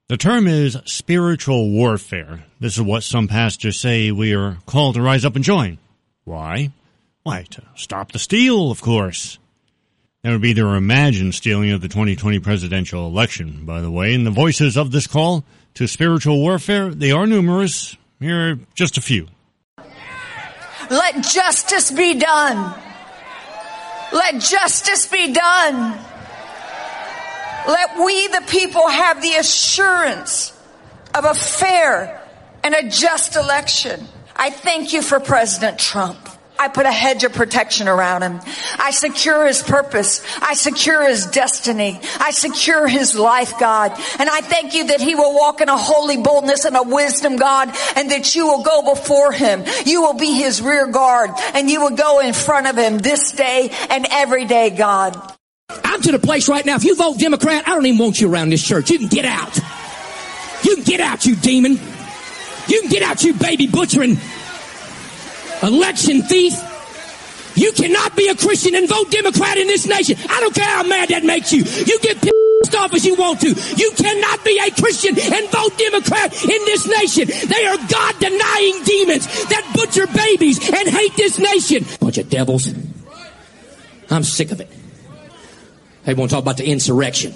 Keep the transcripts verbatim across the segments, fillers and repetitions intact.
The term is spiritual warfare. This is what some pastors say we are called to rise up and join. Why? Why, to stop the steal, of course. That would be their imagined stealing of the twenty twenty presidential election, by the way. And the voices of this call to spiritual warfare, they are numerous. Here are just a few. Let justice be done. Let justice be done. Let we, the people, have the assurance of a fair and a just election. I thank you for President Trump. I put a hedge of protection around him. I secure his purpose. I secure his destiny. I secure his life, God. And I thank you that he will walk in a holy boldness and a wisdom, God, and that you will go before him. You will be his rear guard, and you will go in front of him this day and every day, God. I'm to the place right now, if you vote Democrat, I don't even want you around this church. You can get out. You can get out, you demon. You can get out, you baby butchering election thief. You cannot be a Christian and vote Democrat in this nation. I don't care how mad that makes you. You get pissed off as you want to. You cannot be a Christian and vote Democrat in this nation. They are God-denying demons that butcher babies and hate this nation. Bunch of devils. I'm sick of it. They want to talk about the insurrection.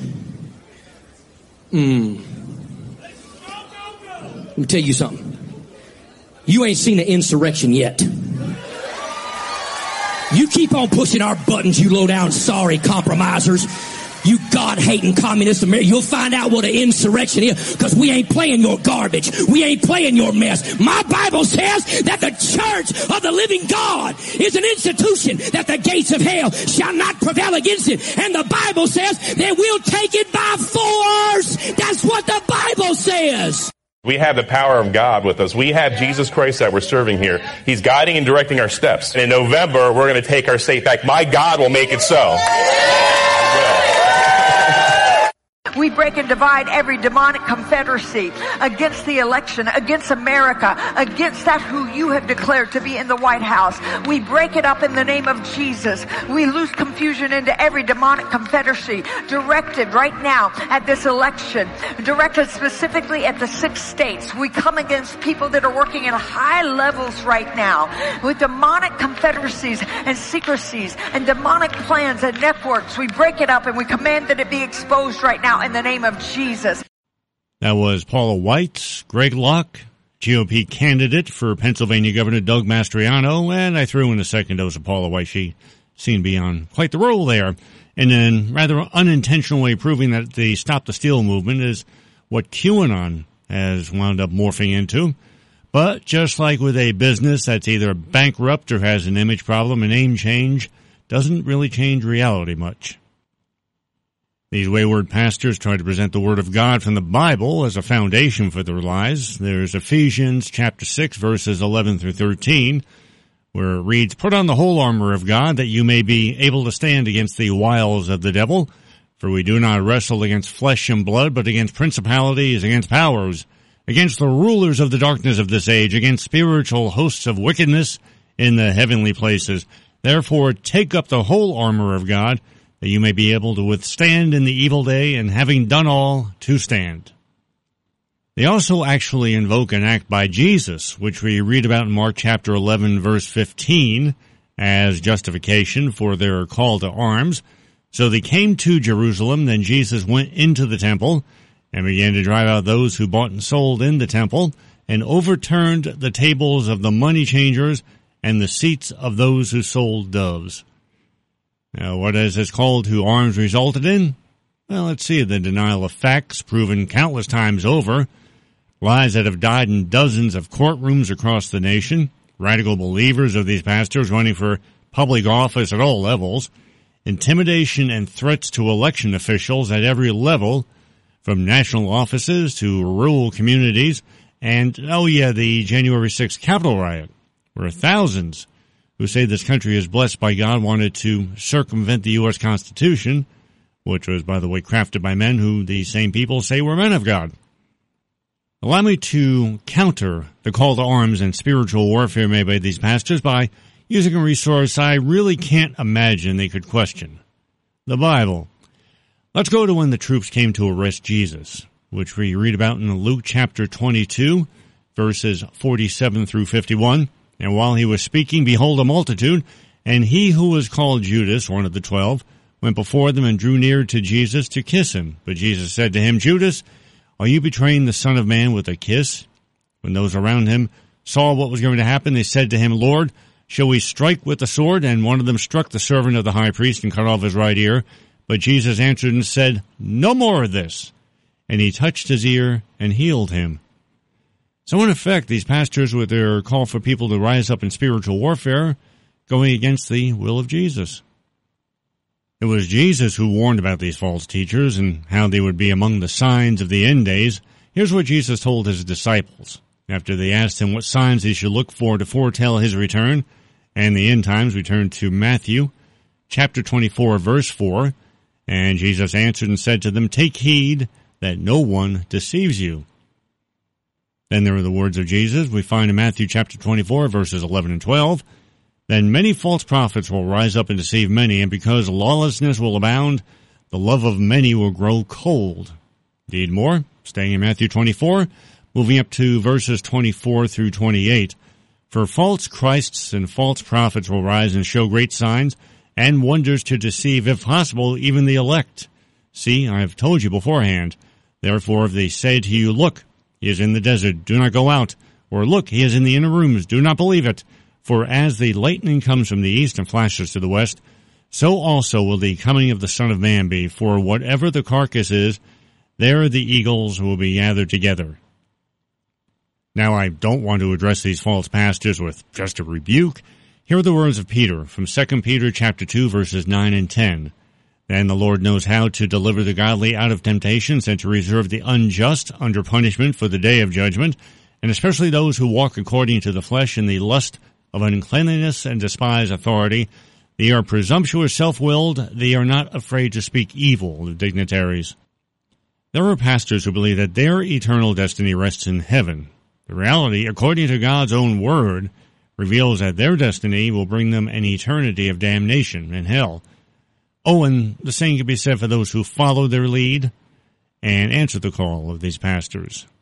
Hmm. Let me tell you something. You ain't seen an insurrection yet. You keep on pushing our buttons, you low-down sorry compromisers. You God-hating communist America. You'll find out what an insurrection is, because we ain't playing your garbage. We ain't playing your mess. My Bible says that the church of the living God is an institution that the gates of hell shall not prevail against it. And the Bible says that we'll take it by force. That's what the Bible says. We have the power of God with us. We have Jesus Christ that we're serving here. He's guiding and directing our steps. And in November, we're going to take our state back. My God will make it so. We break and divide every demonic confederacy against the election, against America, against that who you have declared to be in the White House. We break it up in the name of Jesus. We lose confusion into every demonic confederacy directed right now at this election, directed specifically at the six states. We come against people that are working at high levels right now with demonic confederacies and secrecies and demonic plans and networks. We break it up and we command that it be exposed right now in the name of Jesus. That was Paula White, Greg Locke, G O P candidate for Pennsylvania Governor Doug Mastriano, and I threw in a second dose of Paula White. She seemed to be on quite the roll there. And then rather unintentionally proving that the Stop the Steal movement is what QAnon has wound up morphing into. But just like with a business that's either bankrupt or has an image problem, a name change doesn't really change reality much. These wayward pastors try to present the Word of God from the Bible as a foundation for their lies. There's Ephesians chapter six, verses eleven through thirteen, where it reads, "Put on the whole armor of God, that you may be able to stand against the wiles of the devil. For we do not wrestle against flesh and blood, but against principalities, against powers, against the rulers of the darkness of this age, against spiritual hosts of wickedness in the heavenly places. Therefore take up the whole armor of God, that you may be able to withstand in the evil day, and having done all, to stand." They also actually invoke an act by Jesus, which we read about in Mark chapter eleven, verse fifteen, as justification for their call to arms. "So they came to Jerusalem, then Jesus went into the temple, and began to drive out those who bought and sold in the temple, and overturned the tables of the money changers and the seats of those who sold doves." Now, what has this call to arms resulted in? Well, let's see. The denial of facts proven countless times over. Lies that have died in dozens of courtrooms across the nation. Radical believers of these pastors running for public office at all levels. Intimidation and threats to election officials at every level, from national offices to rural communities. And, oh yeah, the January sixth Capitol riot, where thousands who say this country is blessed by God wanted to circumvent the U S Constitution, which was, by the way, crafted by men who these same people say were men of God. Allow me to counter the call to arms and spiritual warfare made by these pastors by using a resource I really can't imagine they could question: the Bible. Let's go to when the troops came to arrest Jesus. which we read about in Luke chapter twenty-two, verses forty-seven through fifty-one. And while he was speaking, behold, a multitude, and he who was called Judas, one of the twelve, went before them and drew near to Jesus to kiss him. But Jesus said to him, Judas, are you betraying the Son of Man with a kiss? When those around him saw what was going to happen, they said to him, Lord, shall we strike with the sword? And one of them struck the servant of the high priest and cut off his right ear. But Jesus answered and said, no more of this. And he touched his ear and healed him. So in effect, these pastors, with their call for people to rise up in spiritual warfare, going against the will of Jesus. It was Jesus who warned about these false teachers and how they would be among the signs of the end days. Here's what Jesus told his disciples after they asked him what signs they should look for to foretell his return and the end times. We turn to Matthew chapter twenty-four, verse four. And Jesus answered and said to them, take heed that no one deceives you. Then there are the words of Jesus we find in Matthew chapter twenty-four, verses eleven and twelve. Then many false prophets will rise up and deceive many, and because lawlessness will abound, the love of many will grow cold. Indeed more, staying in Matthew twenty-four, moving up to verses twenty-four through twenty-eight. For false Christs and false prophets will rise and show great signs and wonders to deceive, if possible, even the elect. See, I have told you beforehand. Therefore, if they say to you, look, he is in the desert, do not go out. Or look, he is in the inner rooms, do not believe it. For as the lightning comes from the east and flashes to the west, so also will the coming of the Son of Man be. For whatever the carcass is, there the eagles will be gathered together. Now, I don't want to address these false pastors with just a rebuke. Here are the words of Peter from Second Peter chapter two, verses nine and ten. And the Lord knows how to deliver the godly out of temptations and to reserve the unjust under punishment for the day of judgment, and especially those who walk according to the flesh in the lust of uncleanliness and despise authority. They are presumptuous, self-willed. They are not afraid to speak evil of dignitaries. There are pastors who believe that their eternal destiny rests in heaven. The reality, according to God's own word, reveals that their destiny will bring them an eternity of damnation in hell. Oh, and the same can be said for those who follow their lead and answer the call of these pastors.